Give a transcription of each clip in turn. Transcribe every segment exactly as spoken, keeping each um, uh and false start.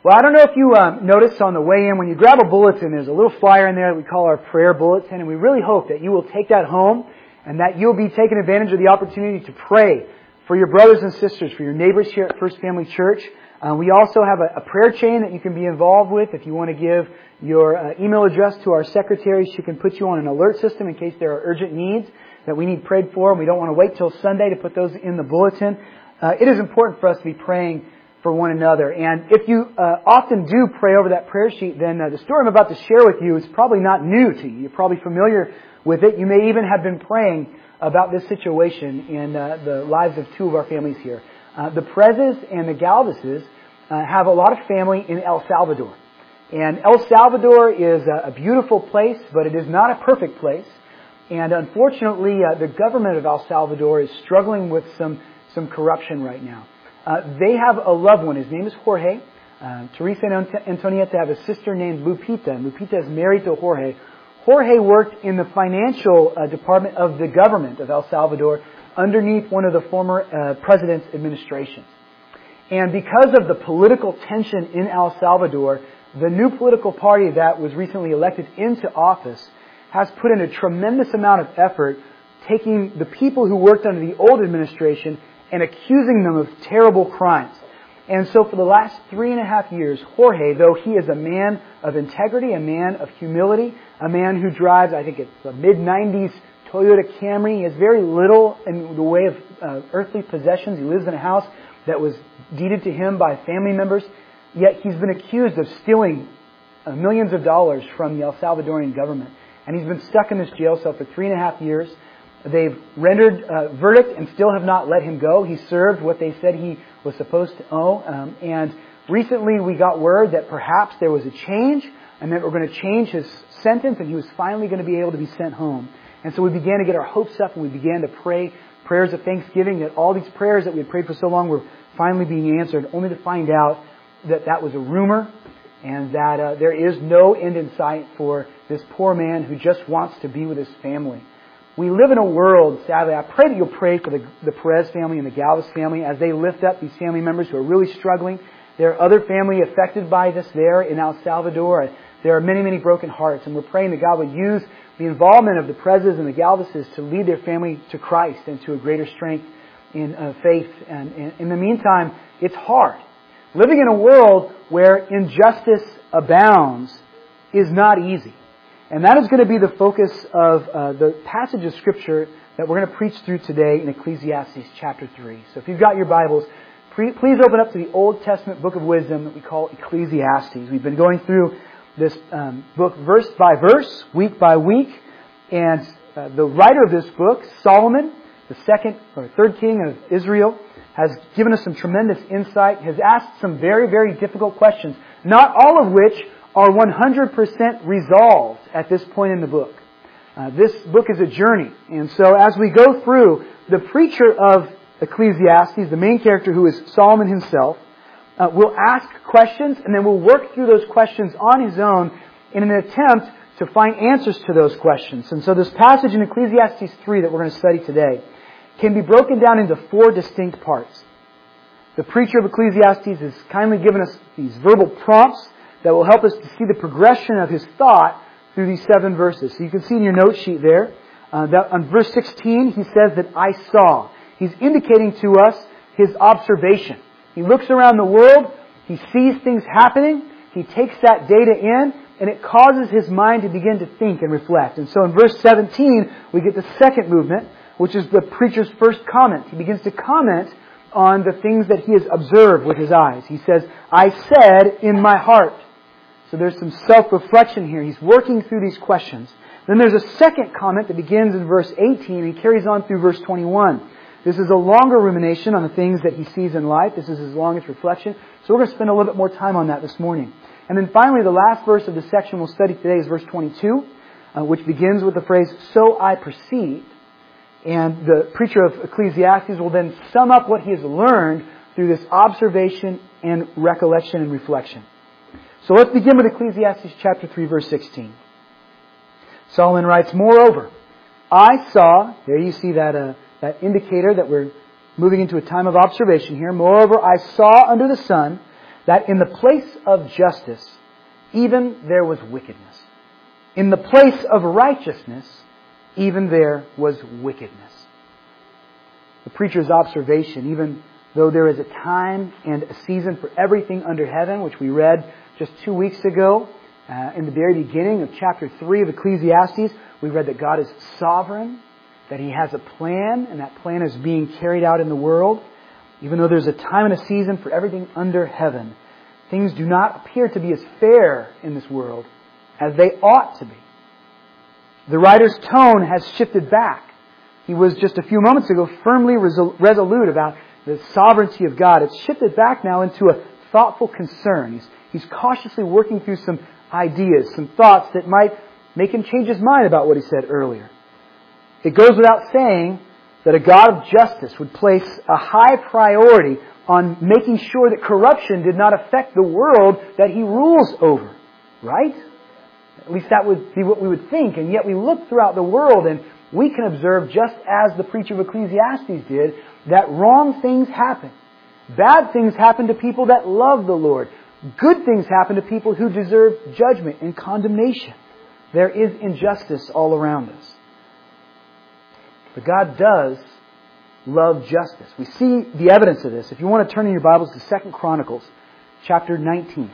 Well, I don't know if you um, noticed on the way in, when you grab a bulletin, there's a little flyer in there that we call our prayer bulletin, and we really hope that you will take that home and that you'll be taking advantage of the opportunity to pray for your brothers and sisters, for your neighbors here at First Family Church. Uh, we also have a, a prayer chain that you can be involved with. If you want to give your uh, email address to our secretary, she can put you on an alert system in case there are urgent needs that we need prayed for, and we don't want to wait till Sunday to put those in the bulletin. Uh, it is important for us to be praying for one another. And if you uh, often do pray over that prayer sheet, then uh, the story I'm about to share with you is probably not new to you. You're probably familiar with it. You may even have been praying about this situation in uh, the lives of two of our families here. Uh, the Prezes and the Galveses uh, have a lot of family in El Salvador. And El Salvador is a, a beautiful place, but it is not a perfect place. And unfortunately, uh, the government of El Salvador is struggling with some, some corruption right now. Uh, they have a loved one. His name is Jorge. Uh, Teresa and Antonieta have a sister named Lupita. And Lupita is married to Jorge. Jorge worked in the financial uh, department of the government of El Salvador underneath one of the former uh, president's administrations. And because of the political tension in El Salvador, the new political party that was recently elected into office has put in a tremendous amount of effort taking the people who worked under the old administration and accusing them of terrible crimes. And so for the last three and a half years, Jorge, though he is a man of integrity, a man of humility, a man who drives, I think it's a mid nineties Toyota Camry, he has very little in the way of uh, earthly possessions. He lives in a house that was deeded to him by family members. Yet he's been accused of stealing uh, millions of dollars from the El Salvadorian government. And he's been stuck in this jail cell for three and a half years. They've rendered a verdict and still have not let him go. He served what they said he was supposed to owe. Um, and recently we got word that perhaps there was a change and that we're going to change his sentence and he was finally going to be able to be sent home. And so we began to get our hopes up and we began to pray prayers of thanksgiving that all these prayers that we had prayed for so long were finally being answered, only to find out that that was a rumor and that uh, there is no end in sight for this poor man who just wants to be with his family. We live in a world, sadly, I pray that you'll pray for the, the Perez family and the Galvez family as they lift up these family members who are really struggling. There are other family affected by this there in El Salvador. There are many, many broken hearts, and we're praying that God would use the involvement of the Prezes and the Galvezes to lead their family to Christ and to a greater strength in uh, faith. And, and in the meantime, it's hard. Living in a world where injustice abounds is not easy. And that is going to be the focus of uh, the passage of Scripture that we're going to preach through today in Ecclesiastes chapter three. So if you've got your Bibles, pre- please open up to the Old Testament book of wisdom that we call Ecclesiastes. We've been going through this um, book verse by verse, week by week. And uh, the writer of this book, Solomon, the second or third king of Israel, has given us some tremendous insight, has asked some very, very difficult questions, not all of which are one hundred percent resolved at this point in the book. Uh, this book is a journey. And so as we go through, the preacher of Ecclesiastes, the main character who is Solomon himself, uh, will ask questions and then we'll work through those questions on his own in an attempt to find answers to those questions. And so this passage in Ecclesiastes three that we're going to study today can be broken down into four distinct parts. The preacher of Ecclesiastes has kindly given us these verbal prompts that will help us to see the progression of his thought through these seven verses. So you can see in your note sheet there, uh, that on verse sixteen, he says that I saw. He's indicating to us his observation. He looks around the world, he sees things happening, he takes that data in, and it causes his mind to begin to think and reflect. And so in verse seventeen, we get the second movement, which is the preacher's first comment. He begins to comment on the things that he has observed with his eyes. He says, I said in my heart. So there's some self-reflection here. He's working through these questions. Then there's a second comment that begins in verse eighteen and carries on through verse twenty-one. This is a longer rumination on the things that he sees in life. This is his longest reflection. So we're going to spend a little bit more time on that this morning. And then finally, the last verse of the section we'll study today is verse twenty-two, uh, which begins with the phrase, so I perceived. And the preacher of Ecclesiastes will then sum up what he has learned through this observation and recollection and reflection. So let's begin with Ecclesiastes chapter three, verse sixteen. Solomon writes, moreover, I saw, there you see that uh, that indicator that we're moving into a time of observation here. Moreover, I saw under the sun that in the place of justice, even there was wickedness. In the place of righteousness, even there was wickedness. The preacher's observation, even though there is a time and a season for everything under heaven, which we read just two weeks ago, uh, in the very beginning of chapter three of Ecclesiastes, we read that God is sovereign, that He has a plan, and that plan is being carried out in the world. Even though there's a time and a season for everything under heaven, things do not appear to be as fair in this world as they ought to be. The writer's tone has shifted back. He was just a few moments ago firmly resol- resolute about the sovereignty of God. It's shifted back now into a thoughtful concern. He's, he's cautiously working through some ideas, some thoughts that might make him change his mind about what he said earlier. It goes without saying that a God of justice would place a high priority on making sure that corruption did not affect the world that He rules over. Right? At least that would be what we would think. And yet we look throughout the world and we can observe, just as the preacher of Ecclesiastes did, that wrong things happen. Bad things happen to people that love the Lord. Good things happen to people who deserve judgment and condemnation. There is injustice all around us. But God does love justice. We see the evidence of this. If you want to turn in your Bibles to Second Chronicles chapter nineteen.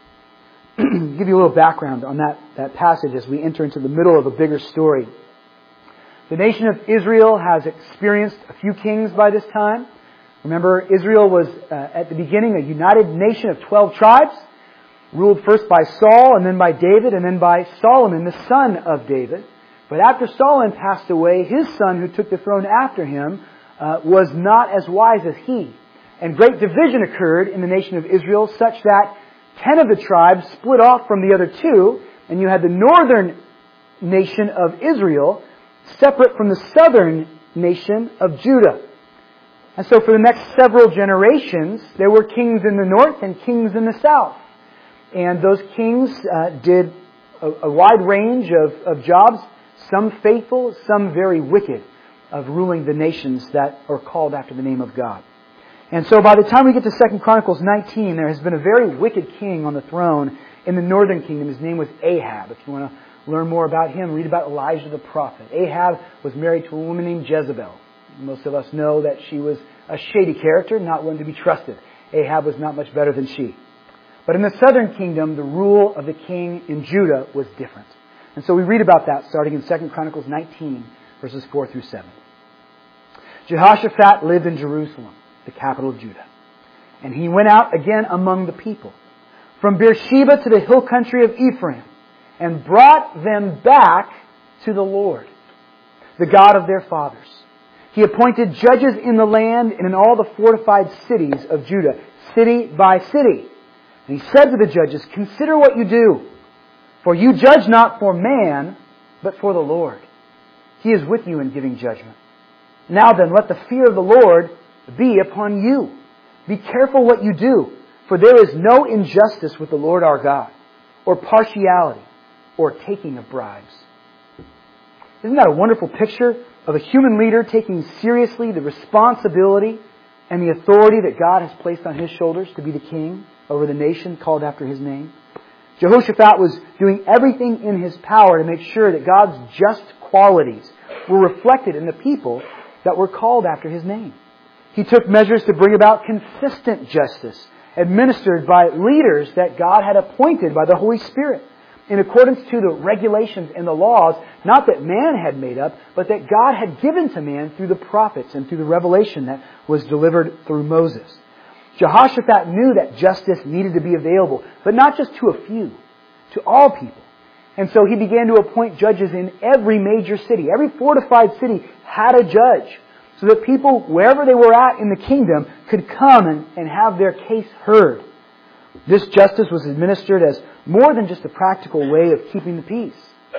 Give you a little background on that, that passage as we enter into the middle of a bigger story. The nation of Israel has experienced a few kings by this time. Remember, Israel was uh, at the beginning a united nation of twelve tribes, ruled first by Saul and then by David and then by Solomon, the son of David. But after Solomon passed away, his son who took the throne after him uh, was not as wise as he. And great division occurred in the nation of Israel such that ten of the tribes split off from the other two, and you had the northern nation of Israel separate from the southern nation of Judah. And so for the next several generations, there were kings in the north and kings in the south. And those kings uh, did a, a wide range of, of jobs, some faithful, some very wicked, of ruling the nations that are called after the name of God. And so by the time we get to Second Chronicles nineteen, there has been a very wicked king on the throne in the northern kingdom. His name was Ahab. If you want to learn more about him, read about Elijah the prophet. Ahab was married to a woman named Jezebel. Most of us know that she was a shady character, not one to be trusted. Ahab was not much better than she. But in the southern kingdom, the rule of the king in Judah was different. And so we read about that starting in Second Chronicles nineteen, verses four through seven. Jehoshaphat lived in Jerusalem, the capital of Judah. And he went out again among the people, from Beersheba to the hill country of Ephraim, and brought them back to the Lord, the God of their fathers. He appointed judges in the land and in all the fortified cities of Judah, city by city. And he said to the judges, "Consider what you do, for you judge not for man, but for the Lord. He is with you in giving judgment. Now then, let the fear of the Lord be upon you. Be careful what you do, for there is no injustice with the Lord our God, or partiality, or taking of bribes." Isn't that a wonderful picture of a human leader taking seriously the responsibility and the authority that God has placed on his shoulders to be the king over the nation called after his name? Jehoshaphat was doing everything in his power to make sure that God's just qualities were reflected in the people that were called after his name. He took measures to bring about consistent justice administered by leaders that God had appointed by the Holy Spirit in accordance to the regulations and the laws, not that man had made up, but that God had given to man through the prophets and through the revelation that was delivered through Moses. Jehoshaphat knew that justice needed to be available, but not just to a few, to all people. And so he began to appoint judges in every major city. Every fortified city had a judge, so that people, wherever they were at in the kingdom, could come and, and have their case heard. This justice was administered as more than just a practical way of keeping the peace.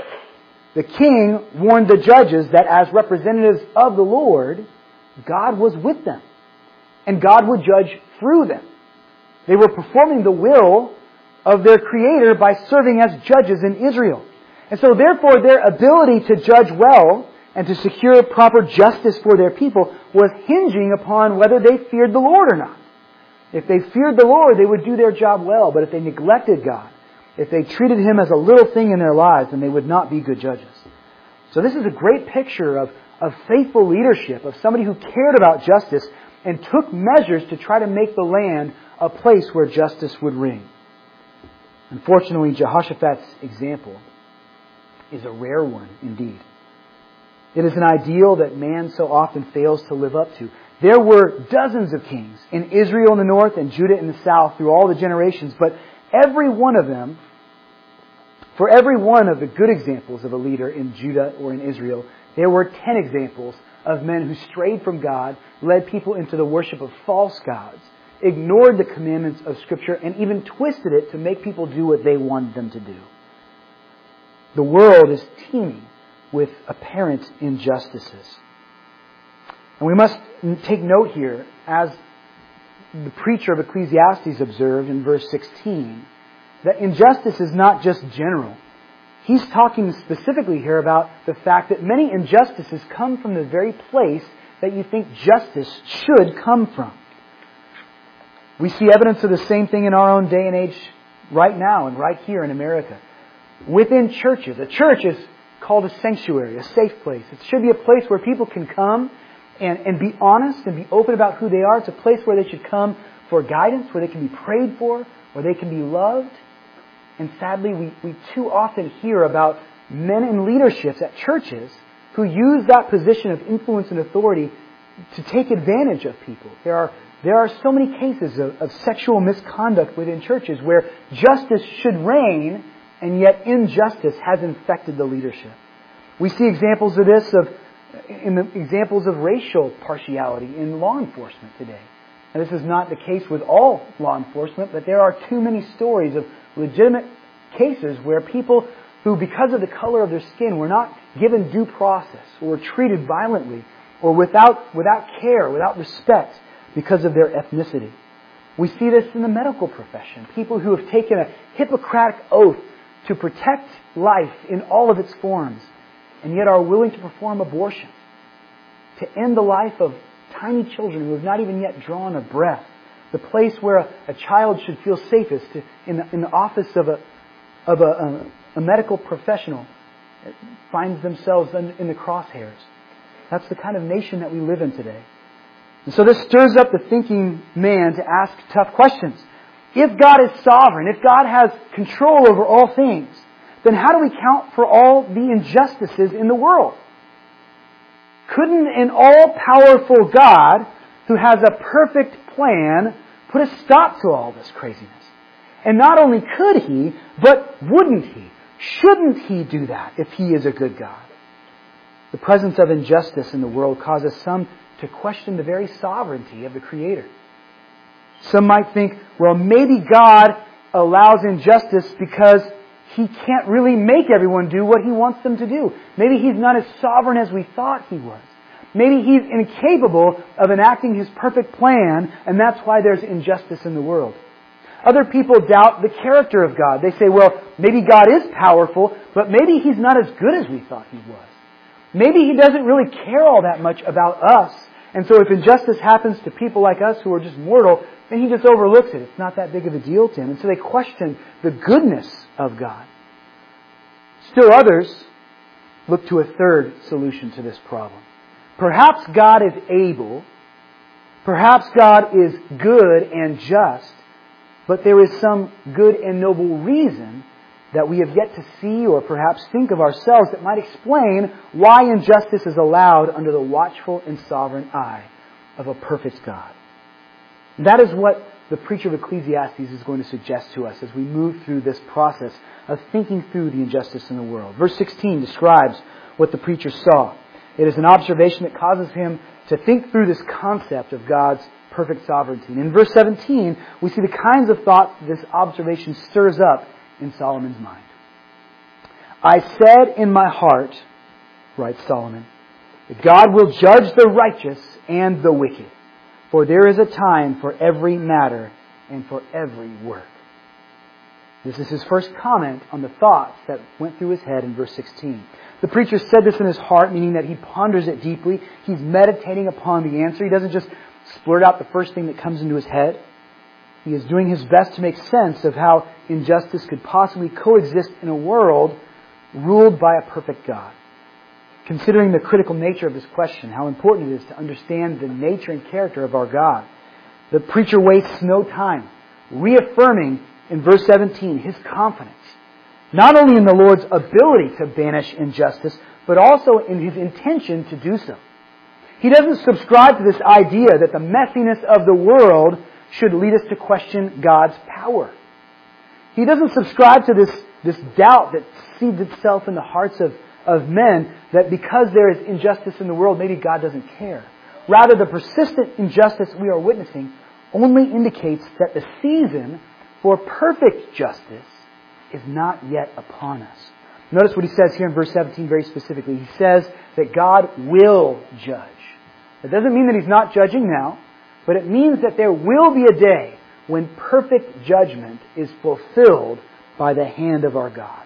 The king warned the judges that as representatives of the Lord, God was with them, and God would judge through them. They were performing the will of their Creator by serving as judges in Israel. And so therefore their ability to judge well and to secure proper justice for their people was hinging upon whether they feared the Lord or not. If they feared the Lord, they would do their job well. But if they neglected God, if they treated Him as a little thing in their lives, then they would not be good judges. So this is a great picture of, of faithful leadership, of somebody who cared about justice and took measures to try to make the land a place where justice would reign. Unfortunately, Jehoshaphat's example is a rare one indeed. It is an ideal that man so often fails to live up to. There were dozens of kings in Israel in the north and Judah in the south through all the generations, but every one of them, for every one of the good examples of a leader in Judah or in Israel, there were ten examples of men who strayed from God, led people into the worship of false gods, ignored the commandments of Scripture, and even twisted it to make people do what they wanted them to do. The world is teeming with apparent injustices. And we must take note here, as the preacher of Ecclesiastes observed in verse sixteen, that injustice is not just general. He's talking specifically here about the fact that many injustices come from the very place that you think justice should come from. We see evidence of the same thing in our own day and age right now and right here in America. Within churches, a church is called a sanctuary, a safe place. It should be a place where people can come and, and be honest and be open about who they are. It's a place where they should come for guidance, where they can be prayed for, where they can be loved. And sadly, we, we too often hear about men in leaderships at churches who use that position of influence and authority to take advantage of people. There are there are so many cases of, of sexual misconduct within churches where justice should reign, and yet injustice has infected the leadership. We see examples of this of in the examples of racial partiality in law enforcement today. And this is not the case with all law enforcement, but there are too many stories of legitimate cases where people who, because of the color of their skin, were not given due process or were treated violently or without without care, without respect because of their ethnicity. We see this in the medical profession. People who have taken a Hippocratic oath to protect life in all of its forms and yet are willing to perform abortion, to end the life of tiny children who have not even yet drawn a breath. The place where a, a child should feel safest to, in, the, in the office of a of a, a, a medical professional finds themselves in, in the crosshairs. That's the kind of nation that we live in today. And so this stirs up the thinking man to ask tough questions. If God is sovereign, if God has control over all things, then how do we count for all the injustices in the world? Couldn't an all-powerful God who has a perfect plan put a stop to all this craziness? And not only could He, but wouldn't He? Shouldn't He do that if He is a good God? The presence of injustice in the world causes some to question the very sovereignty of the Creator. Some might think, well, maybe God allows injustice because He can't really make everyone do what He wants them to do. Maybe He's not as sovereign as we thought He was. Maybe He's incapable of enacting His perfect plan, and that's why there's injustice in the world. Other people doubt the character of God. They say, well, maybe God is powerful, but maybe He's not as good as we thought He was. Maybe He doesn't really care all that much about us. And so if injustice happens to people like us who are just mortal, then He just overlooks it. It's not that big of a deal to Him. And so they question the goodness of God. Still others look to a third solution to this problem. Perhaps God is able, perhaps God is good and just, but there is some good and noble reason that we have yet to see or perhaps think of ourselves that might explain why injustice is allowed under the watchful and sovereign eye of a perfect God. That is what the preacher of Ecclesiastes is going to suggest to us as we move through this process of thinking through the injustice in the world. Verse sixteen describes what the preacher saw. It is an observation that causes him to think through this concept of God's perfect sovereignty. And in verse seventeen, we see the kinds of thoughts this observation stirs up in Solomon's mind. I said in my heart, writes Solomon, that God will judge the righteous and the wicked, for there is a time for every matter and for every work. This is his first comment on the thoughts that went through his head in verse sixteen. The preacher said this in his heart, meaning that he ponders it deeply. He's meditating upon the answer. He doesn't just splurt out the first thing that comes into his head. He is doing his best to make sense of how injustice could possibly coexist in a world ruled by a perfect God. Considering the critical nature of this question, how important it is to understand the nature and character of our God, the preacher wastes no time reaffirming in verse seventeen his confidence, not only in the Lord's ability to banish injustice, but also in his intention to do so. He doesn't subscribe to this idea that the messiness of the world should lead us to question God's power. He doesn't subscribe to this, this doubt that seeds itself in the hearts of, of men that because there is injustice in the world, maybe God doesn't care. Rather, the persistent injustice we are witnessing only indicates that the season for perfect justice is not yet upon us. Notice what he says here in verse seventeen very specifically. He says that God will judge. That doesn't mean that He's not judging now, but it means that there will be a day when perfect judgment is fulfilled by the hand of our God.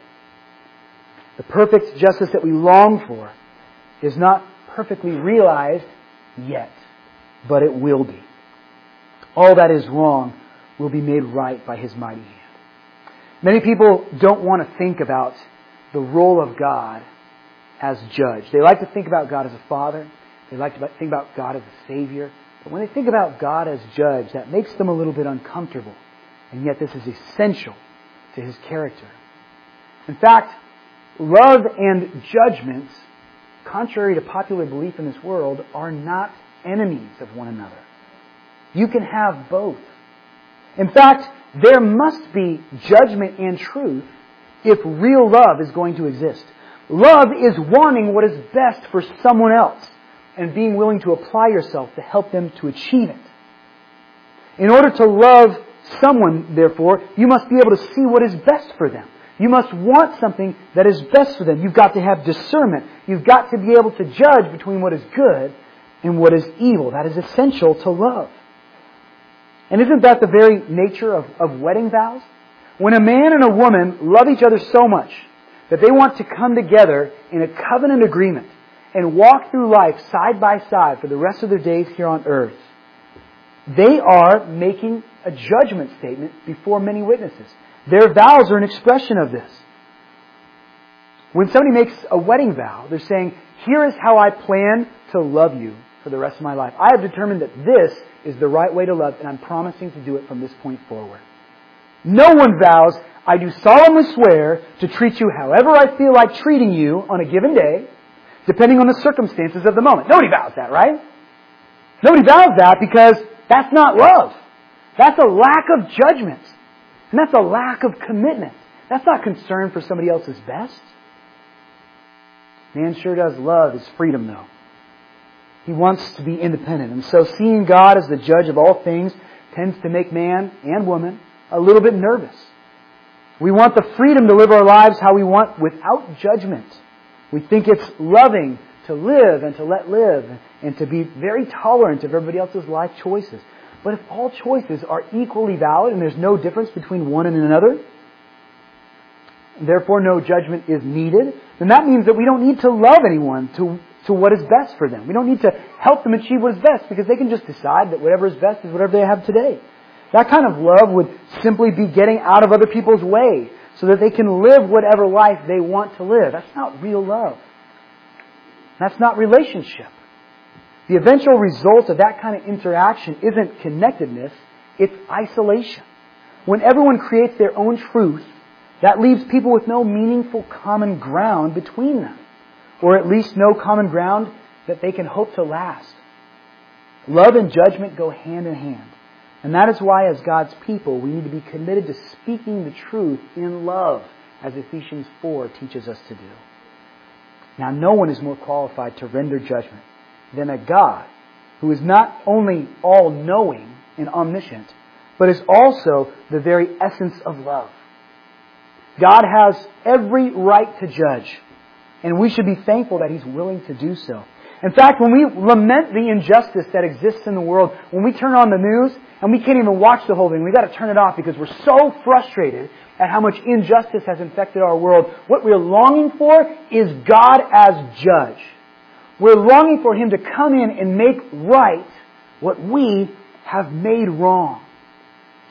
The perfect justice that we long for is not perfectly realized yet, but it will be. All that is wrong will be made right by His mighty hand. Many people don't want to think about the role of God as judge. They like to think about God as a father. They like to think about God as a savior. But when they think about God as judge, that makes them a little bit uncomfortable. And yet this is essential to His character. In fact, love and judgment, contrary to popular belief in this world, are not enemies of one another. You can have both. In fact, there must be judgment and truth if real love is going to exist. Love is wanting what is best for someone else and being willing to apply yourself to help them to achieve it. In order to love someone, therefore, you must be able to see what is best for them. You must want something that is best for them. You've got to have discernment. You've got to be able to judge between what is good and what is evil. That is essential to love. And isn't that the very nature of, of wedding vows? When a man and a woman love each other so much that they want to come together in a covenant agreement and walk through life side by side for the rest of their days here on earth, they are making a judgment statement before many witnesses. Their vows are an expression of this. When somebody makes a wedding vow, they're saying, here is how I plan to love you for the rest of my life. I have determined that this is the right way to love, and I'm promising to do it from this point forward. No one vows, I do solemnly swear to treat you however I feel like treating you on a given day, depending on the circumstances of the moment. Nobody vows that, right? Nobody vows that because that's not love. That's a lack of judgment. And that's a lack of commitment. That's not concern for somebody else's best. Man sure does love his freedom, though. He wants to be independent. And so seeing God as the judge of all things tends to make man and woman a little bit nervous. We want the freedom to live our lives how we want without judgment. We think it's loving to live and to let live and to be very tolerant of everybody else's life choices. But if all choices are equally valid and there's no difference between one and another, and therefore no judgment is needed, then that means that we don't need to love anyone to, to what is best for them. We don't need to help them achieve what is best because they can just decide that whatever is best is whatever they have today. That kind of love would simply be getting out of other people's way so that they can live whatever life they want to live. That's not real love. That's not relationship. The eventual result of that kind of interaction isn't connectedness, it's isolation. When everyone creates their own truth, that leaves people with no meaningful common ground between them, or at least no common ground that they can hope to last. Love and judgment go hand in hand. And that is why, as God's people, we need to be committed to speaking the truth in love, as Ephesians four teaches us to do. Now, no one is more qualified to render judgment than a God who is not only all-knowing and omniscient, but is also the very essence of love. God has every right to judge, and we should be thankful that He's willing to do so. In fact, when we lament the injustice that exists in the world, when we turn on the news and we can't even watch the whole thing, we've got to turn it off because we're so frustrated at how much injustice has infected our world. What we're longing for is God as judge. We're longing for Him to come in and make right what we have made wrong.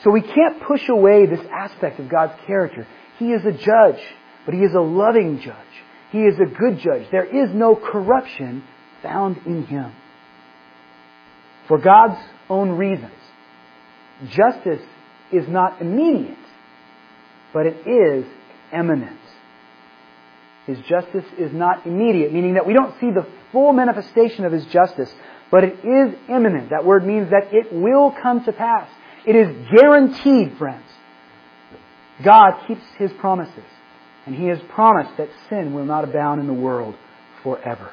So we can't push away this aspect of God's character. He is a judge, but He is a loving judge. He is a good judge. There is no corruption found in Him. For God's own reasons, justice is not immediate, but it is imminent. His justice is not immediate, meaning that we don't see the full manifestation of His justice, but it is imminent. That word means that it will come to pass. It is guaranteed, friends. God keeps His promises, and He has promised that sin will not abound in the world forever.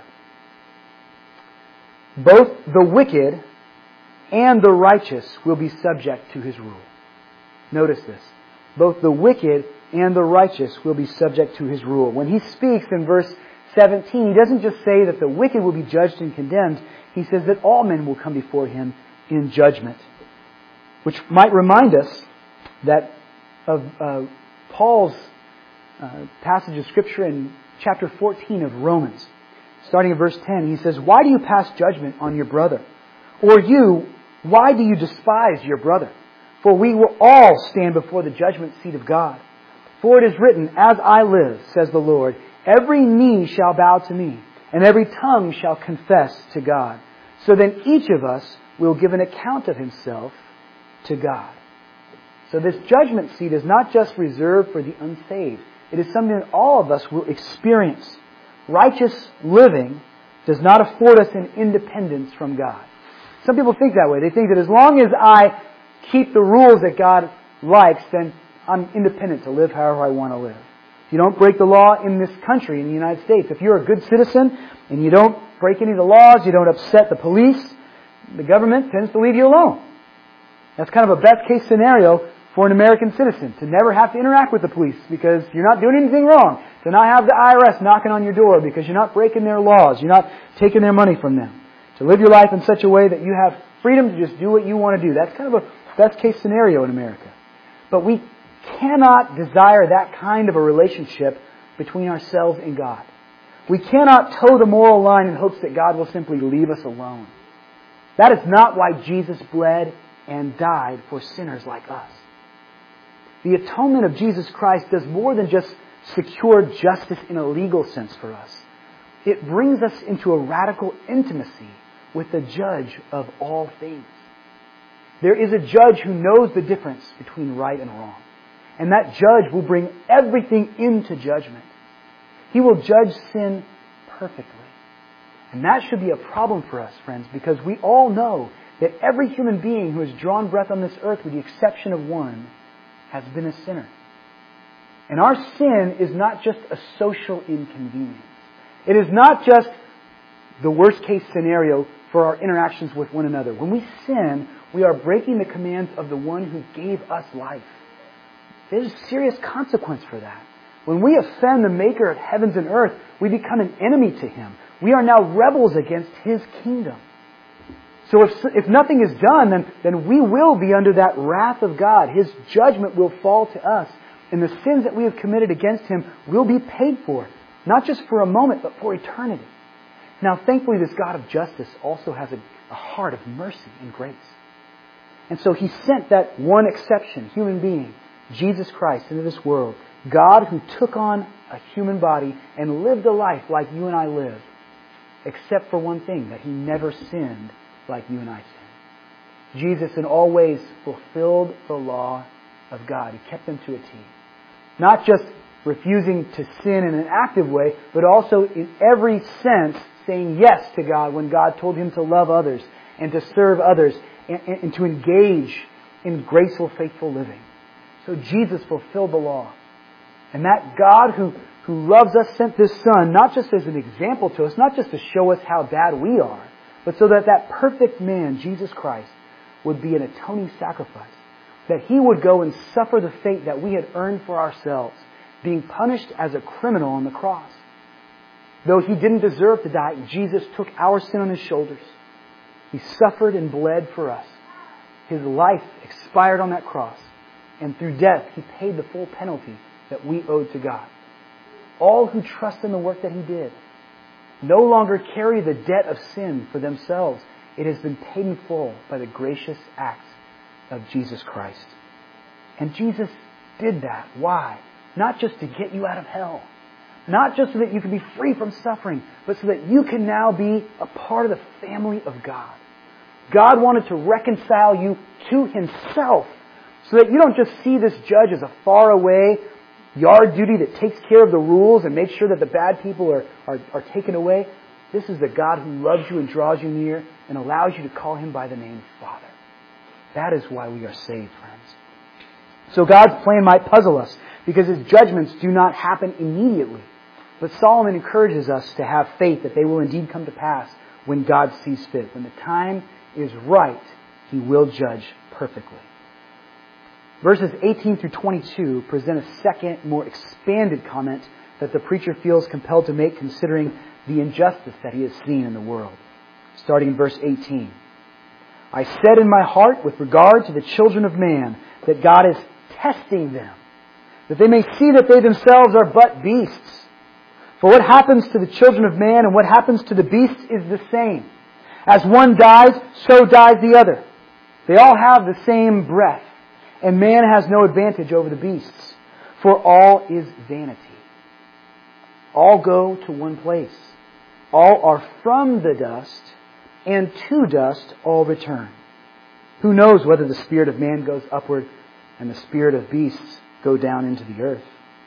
Both the wicked and the righteous will be subject to His rule. Notice this. Both the wicked and the righteous will be subject to His rule. When He speaks in verse seventeen, He doesn't just say that the wicked will be judged and condemned. He says that all men will come before Him in judgment. Which might remind us that of uh, Paul's uh, passage of Scripture in chapter fourteen of Romans. Starting at verse ten, he says, "Why do you pass judgment on your brother? Or you, why do you despise your brother? For we will all stand before the judgment seat of God. For it is written, As I live, says the Lord, every knee shall bow to me, and every tongue shall confess to God. So then each of us will give an account of himself to God." So this judgment seat is not just reserved for the unsaved. It is something that all of us will experience. Righteous living does not afford us an independence from God. Some people think that way. They think that as long as I keep the rules that God likes, then I'm independent to live however I want to live. If you don't break the law in this country, in the United States, if you're a good citizen and you don't break any of the laws, you don't upset the police, the government tends to leave you alone. That's kind of a best case scenario for an American citizen, to never have to interact with the police because you're not doing anything wrong, to not have the I R S knocking on your door because you're not breaking their laws, you're not taking their money from them, to live your life in such a way that you have freedom to just do what you want to do. That's kind of a best case scenario in America. But we cannot desire that kind of a relationship between ourselves and God. We cannot toe the moral line in hopes that God will simply leave us alone. That is not why Jesus bled and died for sinners like us. The atonement of Jesus Christ does more than just secure justice in a legal sense for us. It brings us into a radical intimacy with the judge of all things. There is a judge who knows the difference between right and wrong. And that judge will bring everything into judgment. He will judge sin perfectly. And that should be a problem for us, friends, because we all know that every human being who has drawn breath on this earth, with the exception of one, has been a sinner. And our sin is not just a social inconvenience. It is not just the worst case scenario for our interactions with one another. When we sin, we are breaking the commands of the one who gave us life. There's a serious consequence for that. When we offend the maker of heavens and earth, we become an enemy to Him. We are now rebels against His kingdom. So if, if nothing is done, then, then we will be under that wrath of God. His judgment will fall to us. And the sins that we have committed against Him will be paid for. Not just for a moment, but for eternity. Now, thankfully, this God of justice also has a, a heart of mercy and grace. And so He sent that one exception, human being, Jesus Christ, into this world. God who took on a human body and lived a life like you and I live. Except for one thing, that He never sinned like you and I sin. Jesus in all ways fulfilled the law of God. He kept them to a T. Not just refusing to sin in an active way, but also in every sense saying yes to God when God told Him to love others and to serve others and, and, and to engage in graceful, faithful living. So Jesus fulfilled the law. And that God who, who loves us sent this Son not just as an example to us, not just to show us how bad we are, but so that that perfect man, Jesus Christ, would be an atoning sacrifice. That He would go and suffer the fate that we had earned for ourselves, being punished as a criminal on the cross. Though He didn't deserve to die, Jesus took our sin on His shoulders. He suffered and bled for us. His life expired on that cross. And through death, He paid the full penalty that we owed to God. All who trust in the work that He did no longer carry the debt of sin for themselves. It has been paid in full by the gracious acts of Jesus Christ. And Jesus did that. Why? Not just to get you out of hell. Not just so that you can be free from suffering, but so that you can now be a part of the family of God. God wanted to reconcile you to Himself so that you don't just see this judge as a faraway yard duty that takes care of the rules and makes sure that the bad people are, are, are taken away. This is the God who loves you and draws you near and allows you to call Him by the name Father. That is why we are saved, friends. So God's plan might puzzle us because His judgments do not happen immediately. But Solomon encourages us to have faith that they will indeed come to pass when God sees fit. When the time is right, He will judge perfectly. Verses eighteen through twenty-two present a second, more expanded comment that the preacher feels compelled to make considering the injustice that he has seen in the world. Starting in verse eighteen. I said in my heart with regard to the children of man that God is testing them, that they may see that they themselves are but beasts. For what happens to the children of man and what happens to the beasts is the same. As one dies, so dies the other. They all have the same breath, and man has no advantage over the beasts, for all is vanity. All go to one place. All are from the dust, and to dust all return. Who knows whether the spirit of man goes upward and the spirit of beasts go down into the earth?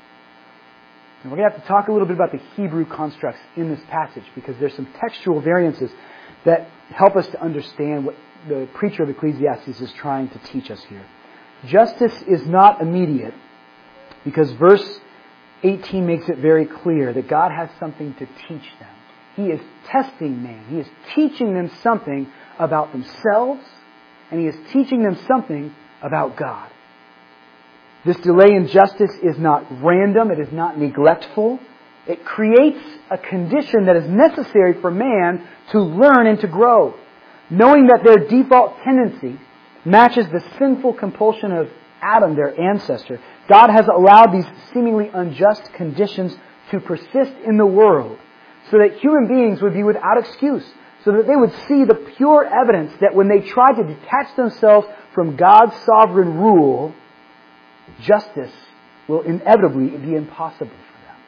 And we're going to have to talk a little bit about the Hebrew constructs in this passage because there's some textual variances that help us to understand what the preacher of Ecclesiastes is trying to teach us here. Justice is not immediate because verse eighteen makes it very clear that God has something to teach them. He is testing man. He is teaching them something about themselves, and He is teaching them something about God. This delay in justice is not random. It is not neglectful. It creates a condition that is necessary for man to learn and to grow. Knowing that their default tendency matches the sinful compulsion of Adam, their ancestor, God has allowed these seemingly unjust conditions to persist in the world so that human beings would be without excuse, so that they would see the pure evidence that when they tried to detach themselves from God's sovereign rule, justice will inevitably be impossible for them.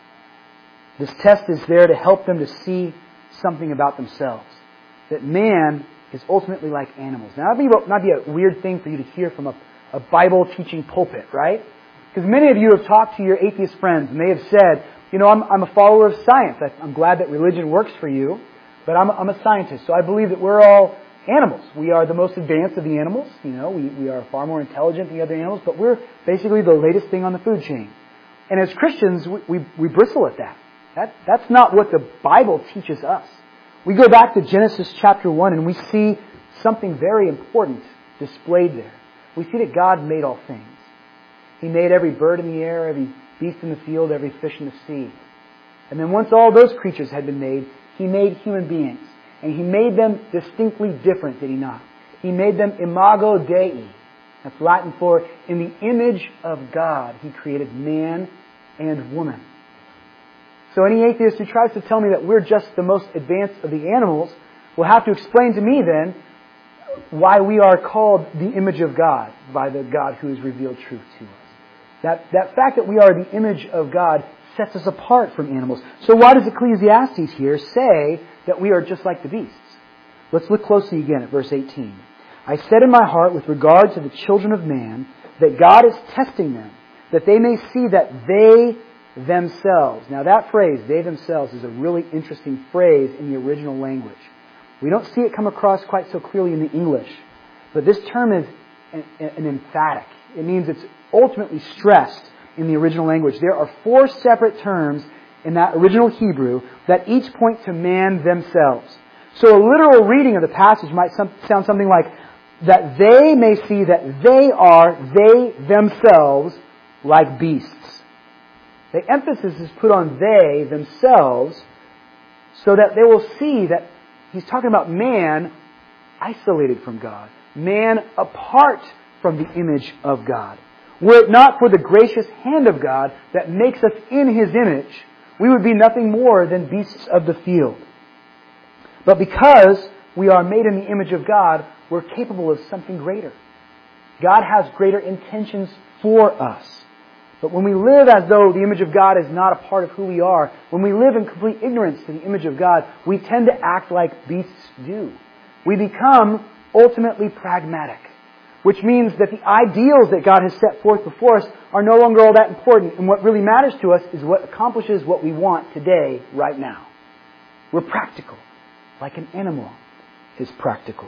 This test is there to help them to see something about themselves. That man is ultimately like animals. Now, that might be, might be a weird thing for you to hear from a, a Bible-teaching pulpit, right? Because many of you have talked to your atheist friends and they have said, you know, I'm, I'm a follower of science. I'm glad that religion works for you, but I'm, I'm a scientist, so I believe that we're all animals. We are the most advanced of the animals. You know, we, we are far more intelligent than the other animals, but we're basically the latest thing on the food chain. And as Christians, we, we, we bristle at that. That. That's not what the Bible teaches us. We go back to Genesis chapter one and we see something very important displayed there. We see that God made all things. He made every bird in the air, every beast in the field, every fish in the sea. And then once all those creatures had been made, He made human beings. And He made them distinctly different, did He not? He made them imago Dei. That's Latin for, in the image of God, He created man and woman. So any atheist who tries to tell me that we're just the most advanced of the animals will have to explain to me then why we are called the image of God by the God who has revealed truth to us. That, that fact that we are the image of God sets us apart from animals. So why does Ecclesiastes here say that we are just like the beasts? Let's look closely again at verse eighteen. I said in my heart with regard to the children of man that God is testing them, that they may see that they themselves. Now that phrase, they themselves, is a really interesting phrase in the original language. We don't see it come across quite so clearly in the English, but this term is an, an emphatic. It means it's ultimately stressed in the original language. There are four separate terms in that original Hebrew that each point to man themselves. So a literal reading of the passage might some, sound something like, that they may see that they are, they themselves, like beasts. The emphasis is put on they themselves so that they will see that he's talking about man isolated from God. Man apart from the image of God. Were it not for the gracious hand of God that makes us in His image, we would be nothing more than beasts of the field. But because we are made in the image of God, we're capable of something greater. God has greater intentions for us. But when we live as though the image of God is not a part of who we are, when we live in complete ignorance to the image of God, we tend to act like beasts do. We become ultimately pragmatic, which means that the ideals that God has set forth before us are no longer all that important, and what really matters to us is what accomplishes what we want today, right now. We're practical, like an animal is practical.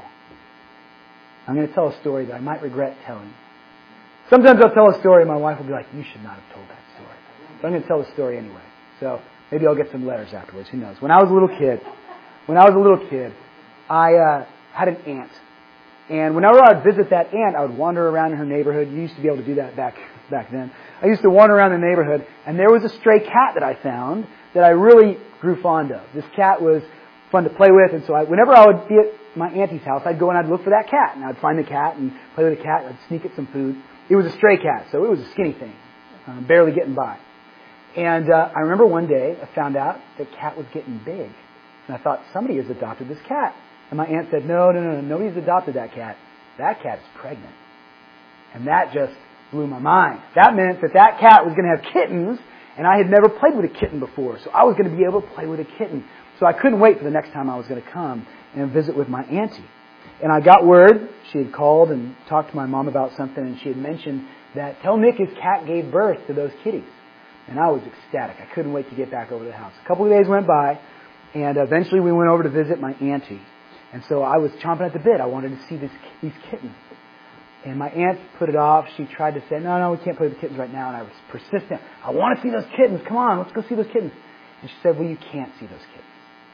I'm going to tell a story that I might regret telling. Sometimes I'll tell a story and my wife will be like, you should not have told that story. But I'm going to tell the story anyway. So maybe I'll get some letters afterwards. Who knows? When I was a little kid, when I was a little kid, I uh, had an aunt. And whenever I would visit that aunt, I would wander around in her neighborhood. You used to be able to do that back back then. I used to wander around the neighborhood, and there was a stray cat that I found that I really grew fond of. This cat was fun to play with, and so I, whenever I would be at my auntie's house, I'd go and I'd look for that cat, and I'd find the cat and play with the cat, and I'd sneak it some food. It was a stray cat, so it was a skinny thing, um, barely getting by. And uh, I remember one day I found out the cat was getting big, and I thought, somebody has adopted this cat. And my aunt said, no, no, no, no, nobody's adopted that cat. That cat is pregnant. And that just blew my mind. That meant that that cat was going to have kittens, and I had never played with a kitten before, so I was going to be able to play with a kitten. So I couldn't wait for the next time I was going to come and visit with my auntie. And I got word, she had called and talked to my mom about something, and she had mentioned that, tell Nick his cat gave birth to those kitties. And I was ecstatic. I couldn't wait to get back over to the house. A couple of days went by, and eventually we went over to visit my auntie. And so I was chomping at the bit. I wanted to see this, these kittens. And my aunt put it off. She tried to say, no, no, we can't play with the kittens right now. And I was persistent. I want to see those kittens. Come on, let's go see those kittens. And she said, well, you can't see those kittens.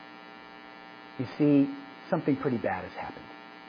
You see, something pretty bad has happened.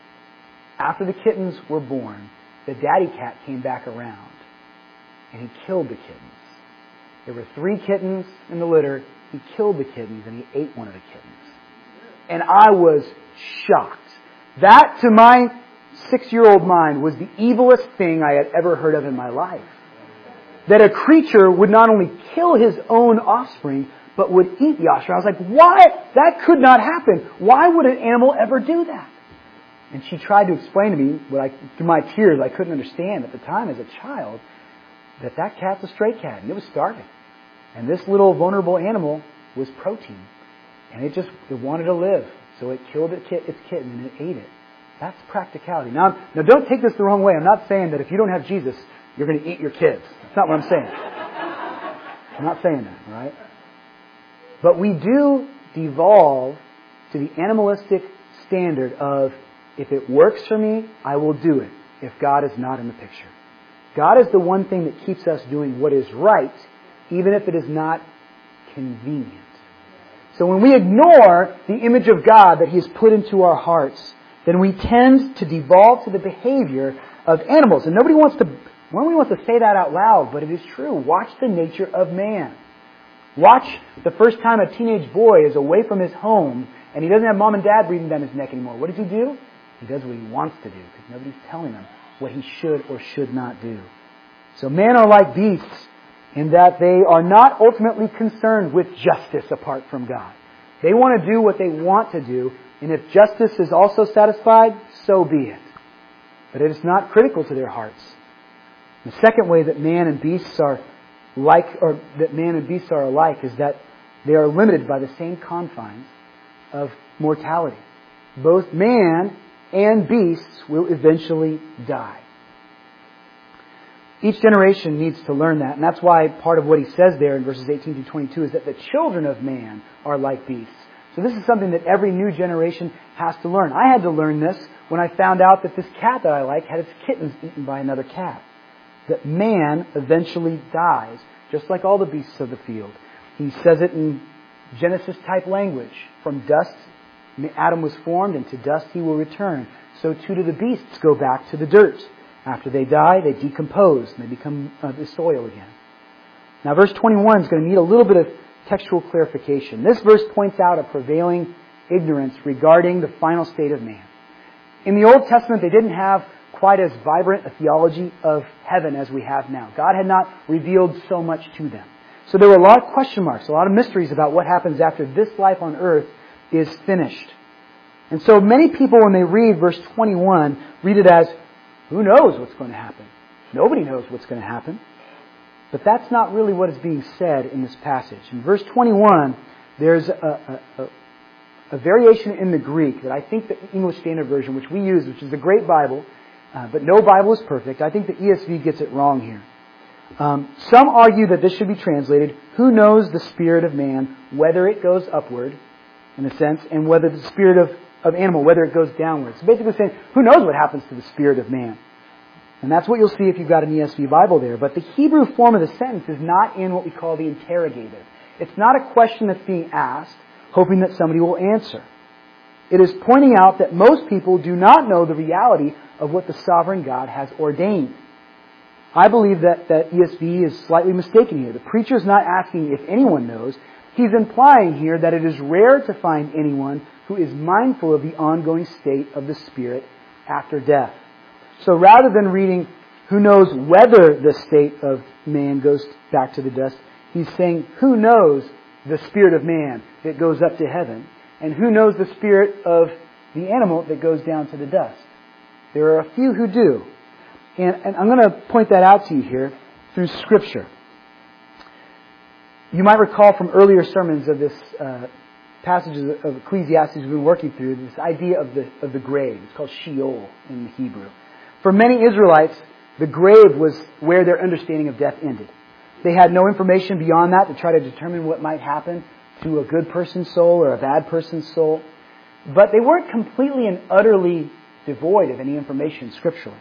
After the kittens were born, the daddy cat came back around. And he killed the kittens. There were three kittens in the litter. He killed the kittens and he ate one of the kittens. And I was shocked. That, to my six-year-old mind, was the evilest thing I had ever heard of in my life. That a creature would not only kill his own offspring, but would eat the offspring. I was like, why? That could not happen. Why would an animal ever do that? And she tried to explain to me, what I, through my tears, I couldn't understand at the time as a child, that that cat's a stray cat, and it was starving. And this little vulnerable animal was protein. And it just, it wanted to live. So it killed its kitten and it ate it. That's practicality. Now, now don't take this the wrong way. I'm not saying that if you don't have Jesus, you're going to eat your kids. That's not what I'm saying. I'm not saying that, all right? But we do devolve to the animalistic standard of, if it works for me, I will do it, if God is not in the picture. God is the one thing that keeps us doing what is right, even if it is not convenient. So when we ignore the image of God that He has put into our hearts, then we tend to devolve to the behavior of animals. And nobody wants to, nobody wants to say that out loud, but it is true. Watch the nature of man. Watch the first time a teenage boy is away from his home and he doesn't have mom and dad breathing down his neck anymore. What does he do? He does what he wants to do because nobody's telling him what he should or should not do. So men are like beasts in that they are not ultimately concerned with justice apart from God. They want to do what they want to do, and if justice is also satisfied, so be it. But it is not critical to their hearts. The second way that man and beasts are like, or that man and beasts are alike, is that they are limited by the same confines of mortality. Both man and beasts will eventually die. Each generation needs to learn that, and that's why part of what he says there in verses eighteen through twenty-two is that the children of man are like beasts. So this is something that every new generation has to learn. I had to learn this when I found out that this cat that I like had its kittens eaten by another cat. That man eventually dies, just like all the beasts of the field. He says it in Genesis-type language. From dust Adam was formed, and to dust he will return. So too do the beasts go back to the dirt. After they die, they decompose and they become uh, the soil again. Now, verse twenty-one is going to need a little bit of textual clarification. This verse points out a prevailing ignorance regarding the final state of man. In the Old Testament, they didn't have quite as vibrant a theology of heaven as we have now. God had not revealed so much to them. So there were a lot of question marks, a lot of mysteries about what happens after this life on earth is finished. And so many people, when they read verse twenty-one, read it as, Who knows what's going to happen? Nobody knows what's going to happen. But that's not really what is being said in this passage. In verse twenty-one, there's a, a, a, a variation in the Greek that I think the English Standard Version, which we use, which is the Great Bible, uh, but no Bible is perfect. I think the E S V gets it wrong here. Um, some argue that this should be translated, who knows the spirit of man, whether it goes upward, in a sense, and whether the spirit of, of animal, whether it goes downward. So basically saying, who knows what happens to the spirit of man? And that's what you'll see if you've got an E S V Bible there. But the Hebrew form of the sentence is not in what we call the interrogative. It's not a question that's being asked, hoping that somebody will answer. It is pointing out that most people do not know the reality of what the sovereign God has ordained. I believe that, that E S V is slightly mistaken here. The preacher is not asking if anyone knows. He's implying here that it is rare to find anyone who is mindful of the ongoing state of the spirit after death. So rather than reading, who knows whether the state of man goes back to the dust, he's saying, who knows the spirit of man that goes up to heaven, and who knows the spirit of the animal that goes down to the dust. There are a few who do. And, and I'm going to point that out to you here through Scripture. You might recall from earlier sermons of this uh, passages of Ecclesiastes we've been working through, this idea of the of the grave. It's called Sheol in the Hebrew. For many Israelites, the grave was where their understanding of death ended. They had no information beyond that to try to determine what might happen to a good person's soul or a bad person's soul. But they weren't completely and utterly devoid of any information scripturally.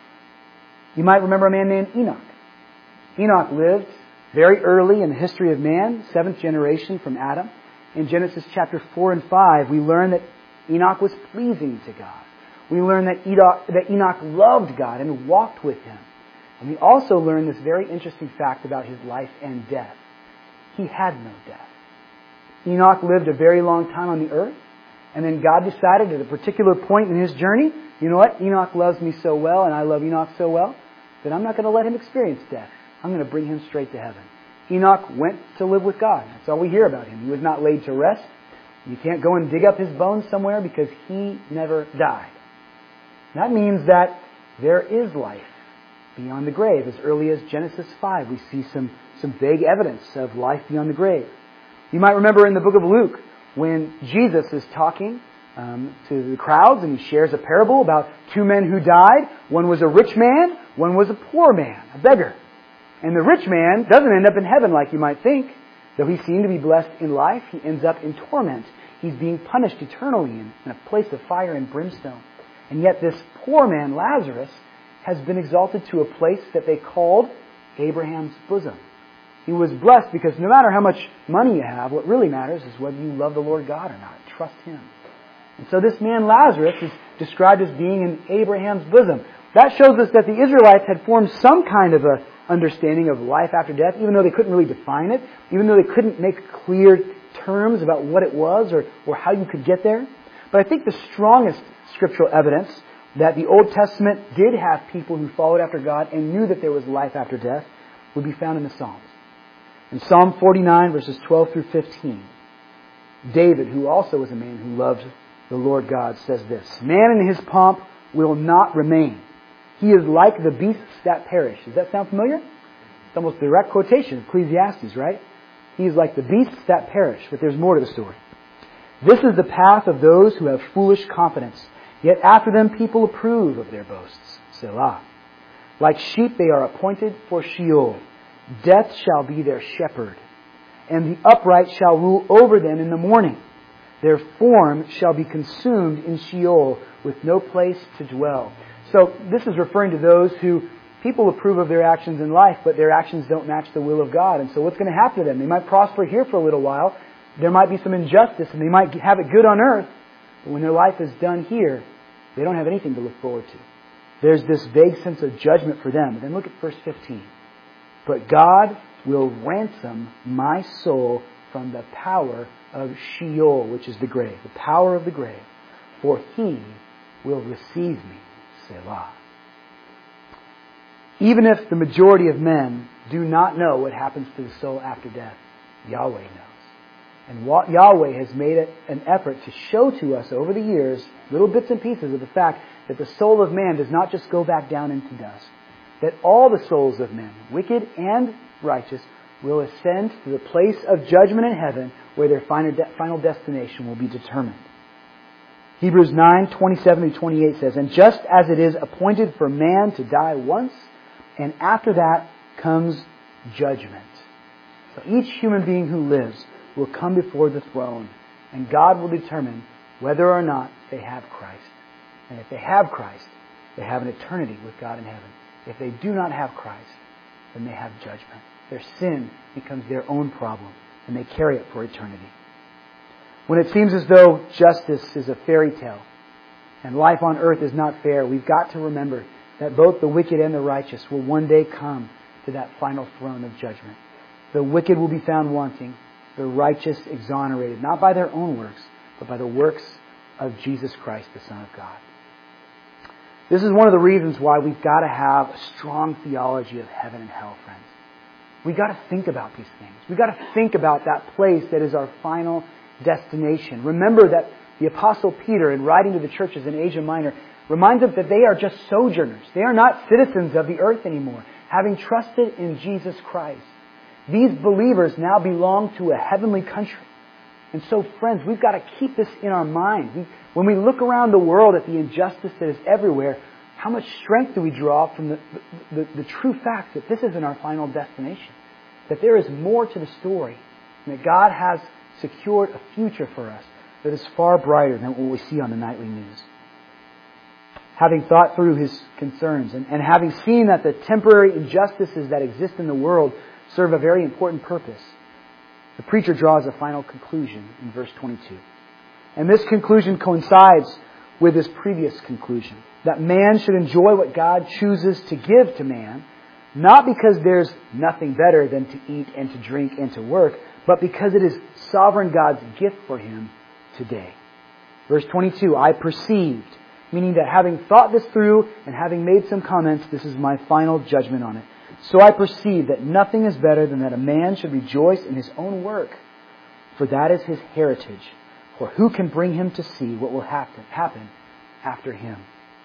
You might remember a man named Enoch. Enoch lived very early in the history of man, seventh generation from Adam. In Genesis chapter four and five, we learn that Enoch was pleasing to God. We learn that Enoch, that Enoch loved God and walked with Him. And we also learn this very interesting fact about his life and death. He had no death. Enoch lived a very long time on the earth, and then God decided at a particular point in his journey, you know what, Enoch loves me so well, and I love Enoch so well, that I'm not going to let him experience death. I'm going to bring him straight to heaven. Enoch went to live with God. That's all we hear about him. He was not laid to rest. You can't go and dig up his bones somewhere because he never died. That means that there is life beyond the grave. As early as Genesis five, we see some, some vague evidence of life beyond the grave. You might remember in the book of Luke when Jesus is talking um, to the crowds and he shares a parable about two men who died. One was a rich man, one was a poor man, a beggar. And the rich man doesn't end up in heaven like you might think. Though he seemed to be blessed in life, he ends up in torment. He's being punished eternally in, in a place of fire and brimstone. And yet this poor man, Lazarus, has been exalted to a place that they called Abraham's bosom. He was blessed because no matter how much money you have, what really matters is whether you love the Lord God or not. Trust Him. And so this man Lazarus is described as being in Abraham's bosom. That shows us that the Israelites had formed some kind of a understanding of life after death, even though they couldn't really define it, even though they couldn't make clear terms about what it was or, or how you could get there. But I think the strongest scriptural evidence that the Old Testament did have people who followed after God and knew that there was life after death would be found in the Psalms. In Psalm forty-nine, verses twelve through fifteen, David, who also was a man who loved the Lord God, says this, "Man in his pomp will not remain. He is like the beasts that perish." Does that sound familiar? It's almost a direct quotation of Ecclesiastes, right? He is like the beasts that perish, but there's more to the story. "This is the path of those who have foolish confidence, yet after them people approve of their boasts." Selah. "Like sheep they are appointed for Sheol. Death shall be their shepherd, and the upright shall rule over them in the morning. Their form shall be consumed in Sheol, with no place to dwell." So this is referring to those who people approve of their actions in life, but their actions don't match the will of God. And so what's going to happen to them? They might prosper here for a little while. There might be some injustice, and they might have it good on earth. But when their life is done here, they don't have anything to look forward to. There's this vague sense of judgment for them. And then look at verse fifteen. "But God will ransom my soul from the power of Sheol," which is the grave, the power of the grave, "for He will receive me." Selah. Even if the majority of men do not know what happens to the soul after death, Yahweh knows. And Yahweh has made an effort to show to us over the years, little bits and pieces of the fact that the soul of man does not just go back down into dust. That all the souls of men, wicked and righteous, will ascend to the place of judgment in heaven where their final destination will be determined. Hebrews nine, twenty-seven to twenty-eight says, "And just as it is appointed for man to die once, and after that comes judgment." So each human being who lives will come before the throne, and God will determine whether or not they have Christ. And if they have Christ, they have an eternity with God in heaven. If they do not have Christ, then they have judgment. Their sin becomes their own problem, and they carry it for eternity. When it seems as though justice is a fairy tale and life on earth is not fair, we've got to remember that both the wicked and the righteous will one day come to that final throne of judgment. The wicked will be found wanting, the righteous exonerated, not by their own works, but by the works of Jesus Christ, the Son of God. This is one of the reasons why we've got to have a strong theology of heaven and hell, friends. We've got to think about these things. We've got to think about that place that is our final destination. Remember that the Apostle Peter, in writing to the churches in Asia Minor, reminds them that they are just sojourners. They are not citizens of the earth anymore, having trusted in Jesus Christ. These believers now belong to a heavenly country. And so, friends, we've got to keep this in our mind. We, when we look around the world at the injustice that is everywhere, how much strength do we draw from the, the, the true fact that this isn't our final destination? That there is more to the story, and that God has secured a future for us that is far brighter than what we see on the nightly news. Having thought through his concerns and, and having seen that the temporary injustices that exist in the world serve a very important purpose, the preacher draws a final conclusion in verse twenty-two. And this conclusion coincides with his previous conclusion, that man should enjoy what God chooses to give to man, not because there's nothing better than to eat and to drink and to work, but because it is sovereign God's gift for him today. Verse twenty-two, "I perceived," meaning that having thought this through and having made some comments, this is my final judgment on it. "So I perceive that nothing is better than that a man should rejoice in his own work, for that is his heritage. For who can bring him to see what will happen, happen after him?"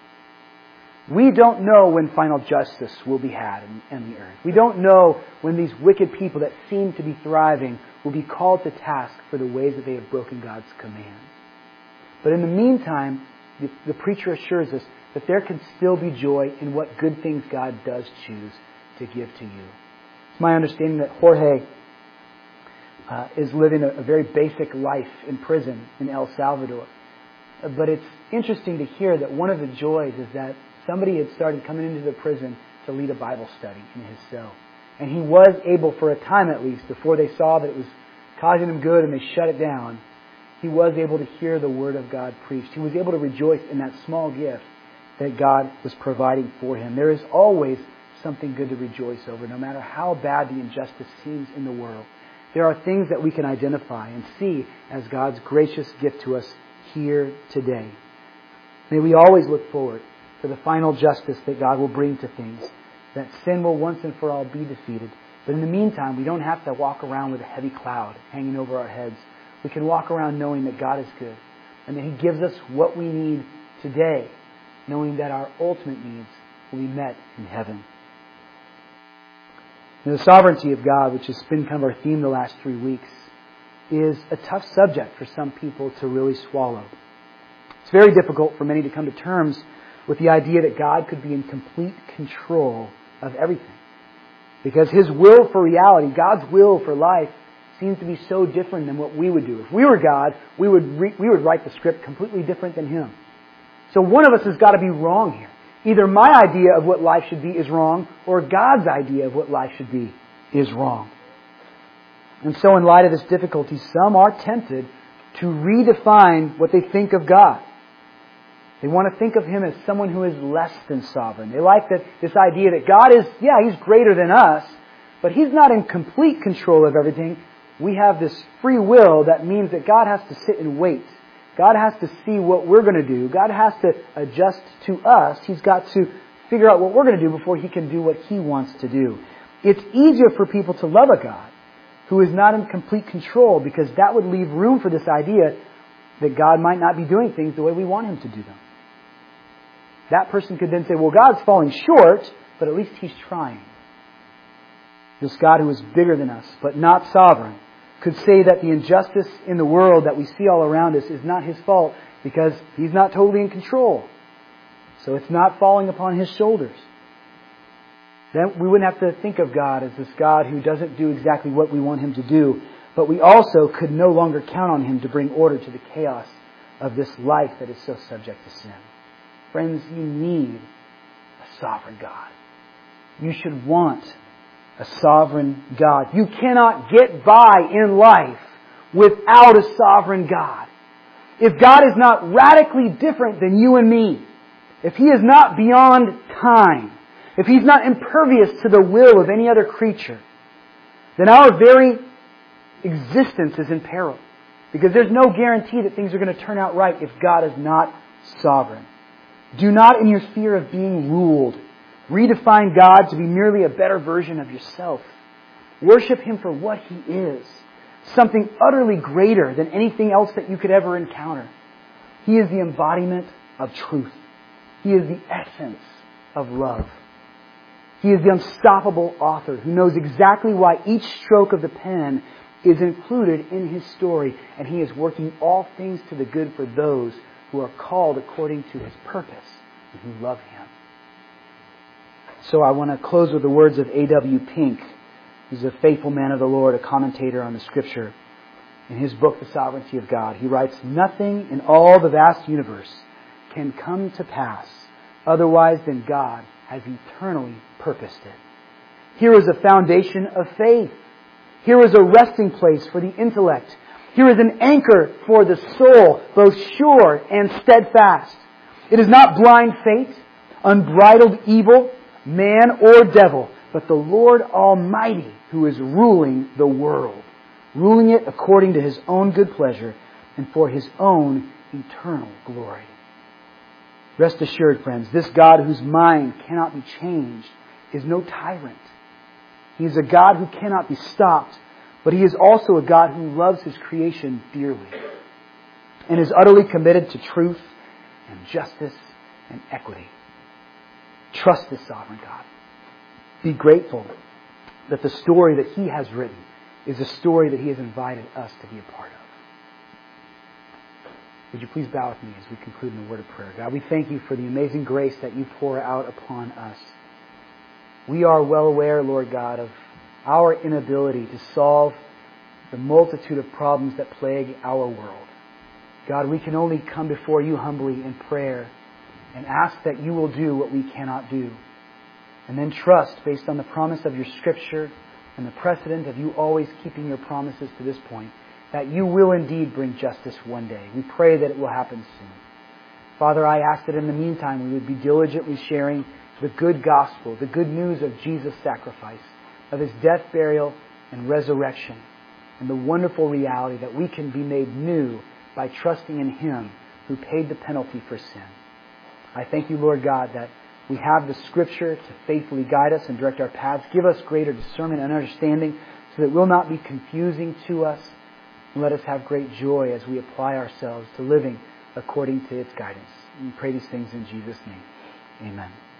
We don't know when final justice will be had in, in the earth. We don't know when these wicked people that seem to be thriving will be called to task for the ways that they have broken God's commands. But in the meantime, the, the preacher assures us that there can still be joy in what good things God does choose to give to you. It's my understanding that Jorge uh, is living a, a very basic life in prison in El Salvador. Uh, but it's interesting to hear that one of the joys is that somebody had started coming into the prison to lead a Bible study in his cell. And he was able, for a time at least, before they saw that it was causing him good and they shut it down, he was able to hear the Word of God preached. He was able to rejoice in that small gift that God was providing for him. There is always something good to rejoice over, no matter how bad the injustice seems in the world. There are things that we can identify and see as God's gracious gift to us here today. May we always look forward to the final justice that God will bring to things, that sin will once and for all be defeated. But in the meantime, we don't have to walk around with a heavy cloud hanging over our heads. We can walk around knowing that God is good and that He gives us what we need today, knowing that our ultimate needs will be met in heaven. Now, the sovereignty of God, which has been kind of our theme the last three weeks, is a tough subject for some people to really swallow. It's very difficult for many to come to terms with the idea that God could be in complete control of everything. Because His will for reality, God's will for life, seems to be so different than what we would do. If we were God, we would re- we would write the script completely different than Him. So one of us has got to be wrong here. Either my idea of what life should be is wrong, or God's idea of what life should be is wrong. And so in light of this difficulty, some are tempted to redefine what they think of God. They want to think of Him as someone who is less than sovereign. They like that this idea that God is, yeah, He's greater than us, but He's not in complete control of everything. We have this free will that means that God has to sit and wait. God has to see what we're going to do. God has to adjust to us. He's got to figure out what we're going to do before He can do what He wants to do. It's easier for people to love a God who who is not in complete control, because that would leave room for this idea that God might not be doing things the way we want Him to do them. That person could then say, well, God's falling short, but at least He's trying. This God who is bigger than us, but not sovereign, could say that the injustice in the world that we see all around us is not His fault because He's not totally in control. So it's not falling upon His shoulders. Then we wouldn't have to think of God as this God who doesn't do exactly what we want Him to do, but we also could no longer count on Him to bring order to the chaos of this life that is so subject to sin. Friends, you need a sovereign God. You should want a sovereign God. You cannot get by in life without a sovereign God. If God is not radically different than you and me, if He is not beyond time, if He's not impervious to the will of any other creature, then our very existence is in peril. Because there's no guarantee that things are going to turn out right if God is not sovereign. Do not, in your fear of being ruled, redefine God to be merely a better version of yourself. Worship Him for what He is. Something utterly greater than anything else that you could ever encounter. He is the embodiment of truth. He is the essence of love. He is the unstoppable author who knows exactly why each stroke of the pen is included in His story. And He is working all things to the good for those who are called according to His purpose and who love Him. So I want to close with the words of A W Pink, who's a faithful man of the Lord, a commentator on the Scripture. In his book, The Sovereignty of God, he writes, "Nothing in all the vast universe can come to pass otherwise than God has eternally purposed it. Here is a foundation of faith. Here is a resting place for the intellect. Here is an anchor for the soul, both sure and steadfast. It is not blind fate, unbridled evil, man or devil, but the Lord Almighty who is ruling the world, ruling it according to His own good pleasure and for His own eternal glory." Rest assured, friends, this God whose mind cannot be changed is no tyrant. He is a God who cannot be stopped, but He is also a God who loves His creation dearly and is utterly committed to truth and justice and equity. Trust this sovereign God. Be grateful that the story that He has written is a story that He has invited us to be a part of. Would you please bow with me as we conclude in a word of prayer? God, we thank You for the amazing grace that You pour out upon us. We are well aware, Lord God, of our inability to solve the multitude of problems that plague our world. God, we can only come before You humbly in prayer and ask that You will do what we cannot do. And then trust, based on the promise of Your Scripture and the precedent of You always keeping Your promises to this point, that You will indeed bring justice one day. We pray that it will happen soon. Father, I ask that in the meantime we would be diligently sharing the good gospel, the good news of Jesus' sacrifice, of His death, burial, and resurrection, and the wonderful reality that we can be made new by trusting in Him who paid the penalty for sin. I thank You, Lord God, that we have the Scripture to faithfully guide us and direct our paths. Give us greater discernment and understanding so that it will not be confusing to us. And let us have great joy as we apply ourselves to living according to its guidance. We pray these things in Jesus' name. Amen.